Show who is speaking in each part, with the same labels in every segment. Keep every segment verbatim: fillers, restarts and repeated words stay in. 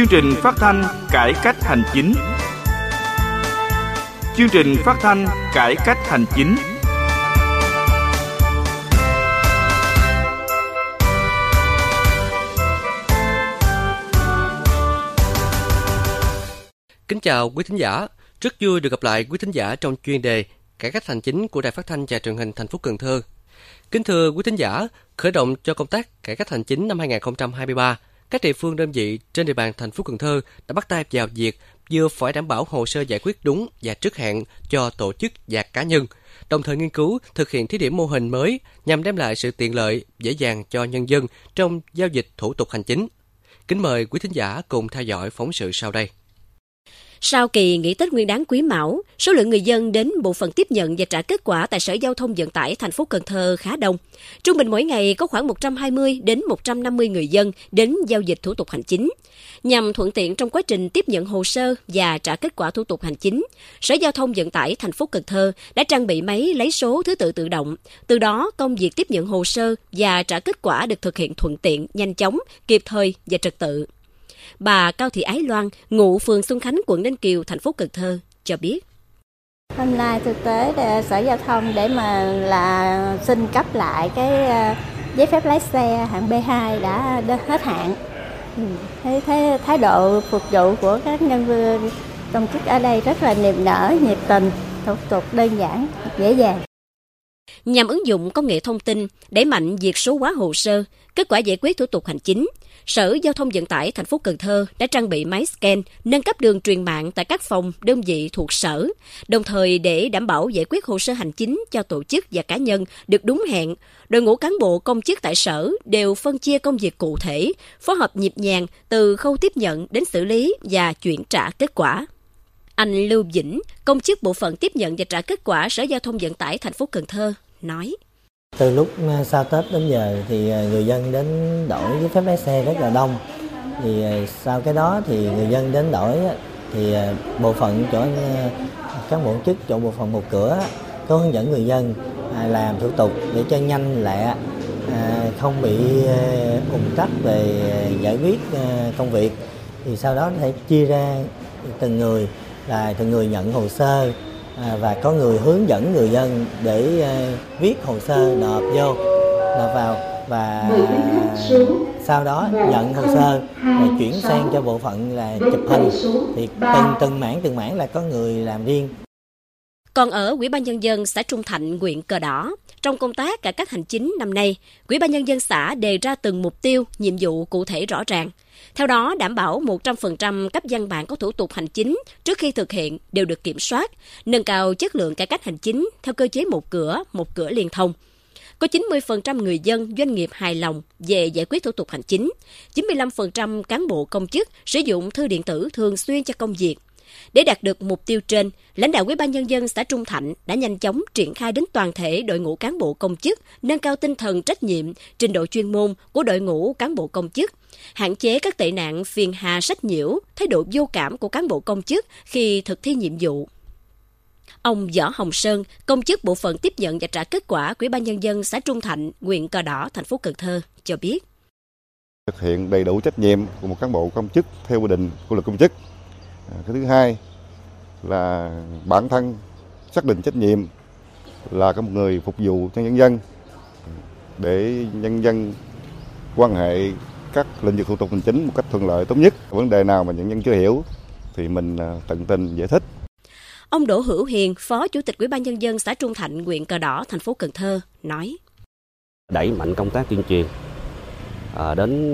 Speaker 1: Chương trình phát thanh cải cách hành chính. Chương trình phát thanh cải cách hành chính.
Speaker 2: Kính chào quý thính giả, rất vui được gặp lại quý thính giả trong chuyên đề cải cách hành chính của Đài Phát thanh và Truyền hình thành phố Cần Thơ. Kính thưa quý thính giả, khởi động cho công tác cải cách hành chính năm hai không hai ba, các địa phương đơn vị trên địa bàn thành phố Cần Thơ đã bắt tay vào việc vừa phải đảm bảo hồ sơ giải quyết đúng và trước hạn cho tổ chức và cá nhân, đồng thời nghiên cứu thực hiện thí điểm mô hình mới nhằm đem lại sự tiện lợi, dễ dàng cho nhân dân trong giao dịch thủ tục hành chính. Kính mời quý thính giả cùng theo dõi phóng sự sau đây.
Speaker 3: Sau kỳ nghỉ Tết Nguyên đán Quý Mão, số lượng người dân đến bộ phận tiếp nhận và trả kết quả tại Sở Giao thông Vận tải thành phố Cần Thơ khá đông. Trung bình mỗi ngày có khoảng một trăm hai mươi đến một trăm năm mươi người dân đến giao dịch thủ tục hành chính. Nhằm thuận tiện trong quá trình tiếp nhận hồ sơ và trả kết quả thủ tục hành chính, Sở Giao thông Vận tải thành phố Cần Thơ đã trang bị máy lấy số thứ tự tự động. Từ đó, công việc tiếp nhận hồ sơ và trả kết quả được thực hiện thuận tiện, nhanh chóng, kịp thời và trật tự. Bà Cao Thị Ái Loan, ngụ phường Xuân Khánh, quận Ninh Kiều, thành phố Cần Thơ cho biết.
Speaker 4: Hôm nay thực tế Sở Giao thông để mà là xin cấp lại cái giấy phép lái xe hạng B hai đã hết hạn. Thấy, thấy thái độ phục vụ của các nhân viên công chức ở đây rất là niềm nở, nhiệt tình, thủ tục đơn giản, dễ dàng.
Speaker 3: Nhằm ứng dụng công nghệ thông tin, đẩy mạnh việc số hóa hồ sơ, kết quả giải quyết thủ tục hành chính, Sở Giao thông Vận tải thành phố Cần Thơ đã trang bị máy scan, nâng cấp đường truyền mạng tại các phòng, đơn vị thuộc sở, đồng thời để đảm bảo giải quyết hồ sơ hành chính cho tổ chức và cá nhân được đúng hẹn. Đội ngũ cán bộ công chức tại sở đều phân chia công việc cụ thể, phối hợp nhịp nhàng từ khâu tiếp nhận đến xử lý và chuyển trả kết quả. Anh Lưu Vĩnh, công chức bộ phận tiếp nhận và trả kết quả Sở Giao thông Vận tải thành phố Cần Thơ nói:
Speaker 5: Từ lúc sau Tết đến giờ thì người dân đến đổi giấy phép lái xe rất là đông. Thì sau cái đó thì người dân đến đổi thì bộ phận chỗ cán bộ chức chỗ bộ phận một cửa có hướng dẫn người dân làm thủ tục để cho nhanh lẹ, không bị ùn tắc về giải quyết công việc. Thì sau đó phải chia ra từng người, là từng người nhận hồ sơ và có người hướng dẫn người dân để viết hồ sơ nộp vô, nộp vào và sau đó nhận hồ sơ và chuyển sang cho bộ phận là chụp hình. Thì từng từng mảng từng mảng là có người làm riêng.
Speaker 3: Còn ở Ủy ban Nhân dân xã Trung Thạnh, huyện Cờ Đỏ, trong công tác cải cách hành chính năm nay, Ủy ban Nhân dân xã đề ra từng mục tiêu, nhiệm vụ cụ thể rõ ràng. Theo đó, đảm bảo một trăm phần trăm các văn bản có thủ tục hành chính trước khi thực hiện đều được kiểm soát, nâng cao chất lượng cải cách hành chính theo cơ chế một cửa, một cửa liên thông. Có chín mươi phần trăm người dân, doanh nghiệp hài lòng về giải quyết thủ tục hành chính, chín mươi lăm phần trăm cán bộ công chức sử dụng thư điện tử thường xuyên cho công việc. Để đạt được mục tiêu trên, lãnh đạo Ủy ban Nhân dân xã Trung Thạnh đã nhanh chóng triển khai đến toàn thể đội ngũ cán bộ công chức, nâng cao tinh thần trách nhiệm, trình độ chuyên môn của đội ngũ cán bộ công chức, hạn chế các tệ nạn phiền hà sách nhiễu, thái độ vô cảm của cán bộ công chức khi thực thi nhiệm vụ. Ông Võ Hồng Sơn, công chức bộ phận tiếp nhận và trả kết quả của Ủy ban Nhân dân xã Trung Thạnh, huyện Cờ Đỏ, thành phố Cần Thơ cho biết.
Speaker 6: Thực hiện đầy đủ trách nhiệm của một cán bộ công chức theo quy định của luật công chức. Cái thứ hai là bản thân xác định trách nhiệm là có một người phục vụ cho nhân dân, để nhân dân quan hệ các lĩnh vực thủ tục hành chính một cách thuận lợi tốt nhất. Vấn đề nào mà nhân dân chưa hiểu thì mình tận tình giải thích.
Speaker 3: Ông Đỗ Hữu Hiền, Phó Chủ tịch Ủy ban Nhân dân xã Trung Thạnh, huyện Cờ Đỏ, thành phố Cần Thơ nói:
Speaker 7: Đẩy mạnh công tác tuyên truyền đến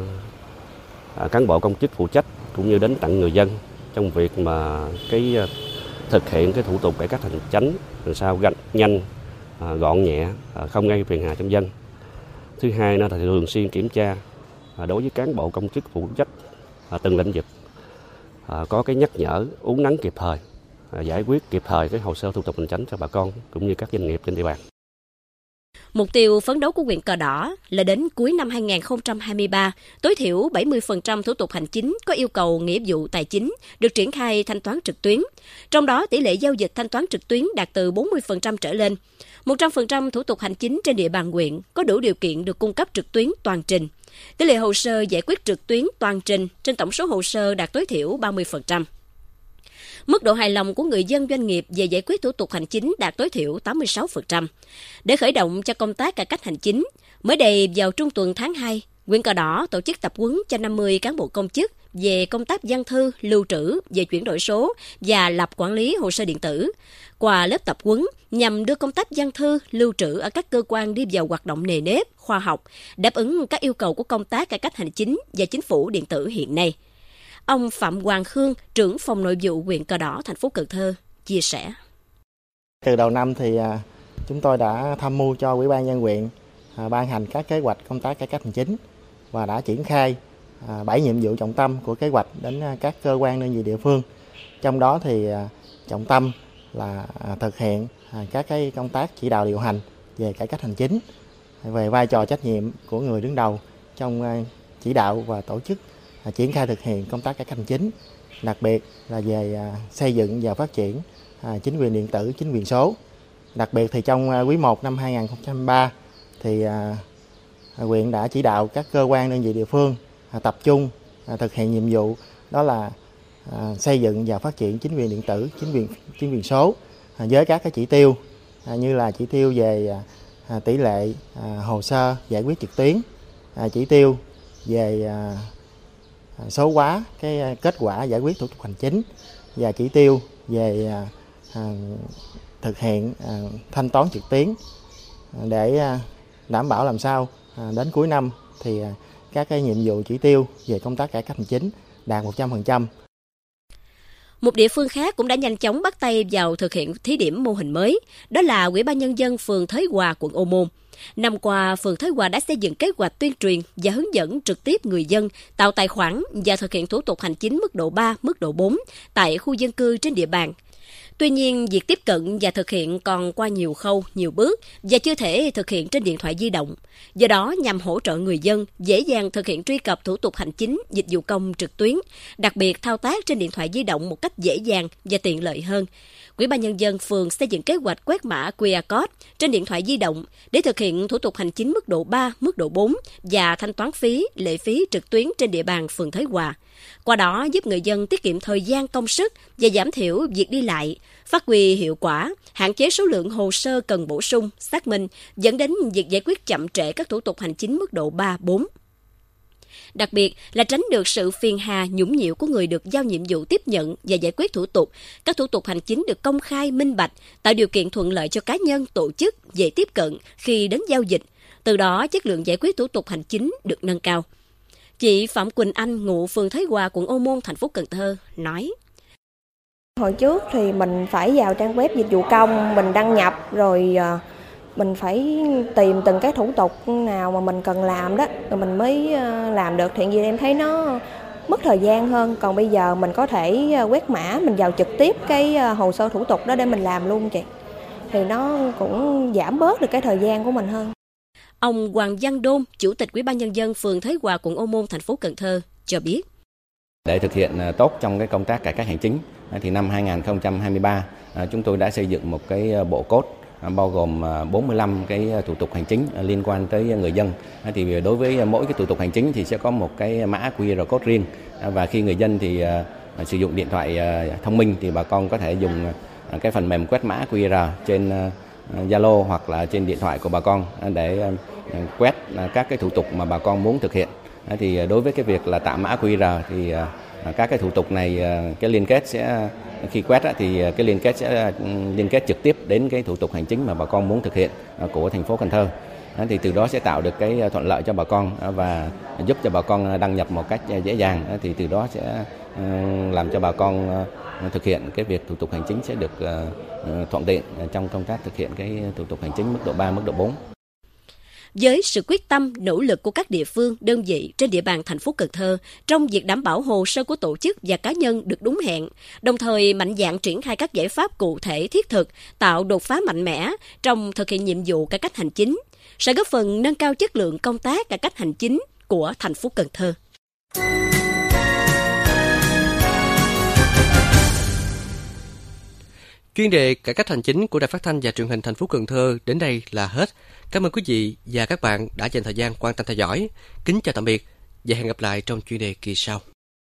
Speaker 7: cán bộ công chức phụ trách cũng như đến tận người dân trong việc mà cái thực hiện cái thủ tục cải cách hành chính làm sao nhanh, gọn nhẹ, không gây phiền hà trong dân. Thứ hai là thường xuyên kiểm tra đối với cán bộ công chức phụ trách từng lĩnh vực, có cái nhắc nhở uốn nắn kịp thời, giải quyết kịp thời cái hồ sơ thủ tục hành chính cho bà con cũng như các doanh nghiệp trên địa bàn.
Speaker 3: Mục tiêu phấn đấu của huyện Cờ Đỏ là đến cuối năm hai không hai ba, tối thiểu bảy mươi phần trăm thủ tục hành chính có yêu cầu nghĩa vụ tài chính được triển khai thanh toán trực tuyến. Trong đó, tỷ lệ giao dịch thanh toán trực tuyến đạt từ bốn mươi phần trăm trở lên. một trăm phần trăm thủ tục hành chính trên địa bàn huyện có đủ điều kiện được cung cấp trực tuyến toàn trình. Tỷ lệ hồ sơ giải quyết trực tuyến toàn trình trên tổng số hồ sơ đạt tối thiểu ba mươi phần trăm. Mức độ hài lòng của người dân doanh nghiệp về giải quyết thủ tục hành chính đạt tối thiểu tám mươi sáu phần trăm. Để khởi động cho công tác cải cách hành chính, mới đây vào trung tuần tháng hai, huyện Cờ Đỏ tổ chức tập huấn cho năm mươi cán bộ công chức về công tác văn thư, lưu trữ, về chuyển đổi số và lập quản lý hồ sơ điện tử. Qua lớp tập huấn nhằm đưa công tác văn thư, lưu trữ ở các cơ quan đi vào hoạt động nề nếp, khoa học, đáp ứng các yêu cầu của công tác cải cách hành chính và chính phủ điện tử hiện nay. Ông Phạm Hoàng Khương, trưởng phòng nội vụ huyện Cờ Đỏ, thành phố Cần Thơ, chia sẻ.
Speaker 8: Từ đầu năm thì chúng tôi đã tham mưu cho Ủy ban nhân dân huyện ban hành các kế hoạch công tác cải cách hành chính và đã triển khai bảy nhiệm vụ trọng tâm của kế hoạch đến các cơ quan đơn vị địa phương. Trong đó thì trọng tâm là thực hiện các cái công tác chỉ đạo điều hành về cải cách hành chính, về vai trò trách nhiệm của người đứng đầu trong chỉ đạo và tổ chức triển khai thực hiện công tác cải cách hành chính, đặc biệt là về xây dựng và phát triển chính quyền điện tử, chính quyền số. Đặc biệt thì trong quý một năm hai không hai ba thì huyện đã chỉ đạo các cơ quan đơn vị địa phương tập trung thực hiện nhiệm vụ đó là xây dựng và phát triển chính quyền điện tử, chính quyền chính quyền số với các cái chỉ tiêu như là chỉ tiêu về tỷ lệ hồ sơ giải quyết trực tuyến, chỉ tiêu về số hóa cái kết quả giải quyết thủ tục hành chính và chỉ tiêu về thực hiện thanh toán trực tuyến để đảm bảo làm sao đến cuối năm thì các cái nhiệm vụ chỉ tiêu về công tác cải cách hành chính đạt một trăm phần trăm.
Speaker 3: Một địa phương khác cũng đã nhanh chóng bắt tay vào thực hiện thí điểm mô hình mới, đó là Ủy ban Nhân dân phường Thới Hòa, quận Ô Môn. Năm qua, phường Thới Hòa đã xây dựng kế hoạch tuyên truyền và hướng dẫn trực tiếp người dân tạo tài khoản và thực hiện thủ tục hành chính mức độ ba, mức độ bốn tại khu dân cư trên địa bàn. Tuy nhiên, việc tiếp cận và thực hiện còn qua nhiều khâu, nhiều bước và chưa thể thực hiện trên điện thoại di động. Do đó, nhằm hỗ trợ người dân dễ dàng thực hiện truy cập thủ tục hành chính, dịch vụ công trực tuyến, đặc biệt thao tác trên điện thoại di động một cách dễ dàng và tiện lợi hơn, Ủy ban Nhân dân phường xây dựng kế hoạch quét mã quy rờ code trên điện thoại di động để thực hiện thủ tục hành chính mức độ ba, mức độ bốn và thanh toán phí, lệ phí trực tuyến trên địa bàn phường Thới Hòa. Qua đó giúp người dân tiết kiệm thời gian, công sức và giảm thiểu việc đi lại, phát huy hiệu quả, hạn chế số lượng hồ sơ cần bổ sung, xác minh, dẫn đến việc giải quyết chậm trễ các thủ tục hành chính mức độ ba, bốn. Đặc biệt là tránh được sự phiền hà, nhũng nhiễu của người được giao nhiệm vụ tiếp nhận và giải quyết thủ tục. Các thủ tục hành chính được công khai, minh bạch, tạo điều kiện thuận lợi cho cá nhân, tổ chức dễ tiếp cận khi đến giao dịch. Từ đó, chất lượng giải quyết thủ tục hành chính được nâng cao. Chị Phạm Quỳnh Anh, ngụ phường Thới Hòa, quận Ô Môn, thành phố Cần Thơ, nói.
Speaker 9: Hồi trước thì mình phải vào trang web dịch vụ công, mình đăng nhập rồi mình phải tìm từng cái thủ tục nào mà mình cần làm đó, rồi mình mới làm được. Thì vì em thấy nó mất thời gian hơn. Còn bây giờ mình có thể quét mã, mình vào trực tiếp cái hồ sơ thủ tục đó để mình làm luôn chị. Thì nó cũng giảm bớt được cái thời gian của mình hơn.
Speaker 3: Ông Hoàng Văn Đôn, Chủ tịch Ủy ban Nhân dân phường Thới Hòa, quận Ô Môn, thành phố Cần Thơ cho biết.
Speaker 10: Để thực hiện tốt trong cái công tác cải cách hành chính, thì năm hai không hai ba chúng tôi đã xây dựng một cái bộ code bao gồm bốn mươi lăm cái thủ tục hành chính liên quan tới người dân. Thì đối với mỗi cái thủ tục hành chính thì sẽ có một cái mã quy rờ code riêng, và khi người dân thì sử dụng điện thoại thông minh thì bà con có thể dùng cái phần mềm quét mã quy rờ trên Zalo hoặc là trên điện thoại của bà con để quét các cái thủ tục mà bà con muốn thực hiện. Thì đối với cái việc là tạo mã quy rờ thì các cái thủ tục này, cái liên kết sẽ khi quét thì cái liên kết sẽ liên kết trực tiếp đến cái thủ tục hành chính mà bà con muốn thực hiện của thành phố Cần Thơ. Thì từ đó sẽ tạo được cái thuận lợi cho bà con và giúp cho bà con đăng nhập một cách dễ dàng. Thì từ đó sẽ làm cho bà con thực hiện cái việc thủ tục hành chính sẽ được thuận tiện trong công tác thực hiện cái thủ tục hành chính mức độ ba, mức độ bốn.
Speaker 3: Với sự quyết tâm, nỗ lực của các địa phương, đơn vị trên địa bàn thành phố Cần Thơ trong việc đảm bảo hồ sơ của tổ chức và cá nhân được đúng hẹn, đồng thời mạnh dạn triển khai các giải pháp cụ thể thiết thực, tạo đột phá mạnh mẽ trong thực hiện nhiệm vụ cải cách hành chính, sẽ góp phần nâng cao chất lượng công tác cải cách hành chính của thành phố Cần Thơ.
Speaker 2: Chuyên đề cải cách hành chính của Đài Phát thanh và Truyền hình thành phố Cần Thơ đến đây là hết. Cảm ơn quý vị và các bạn đã dành thời gian quan tâm theo dõi. Kính chào tạm biệt và hẹn gặp lại trong chuyên đề kỳ sau.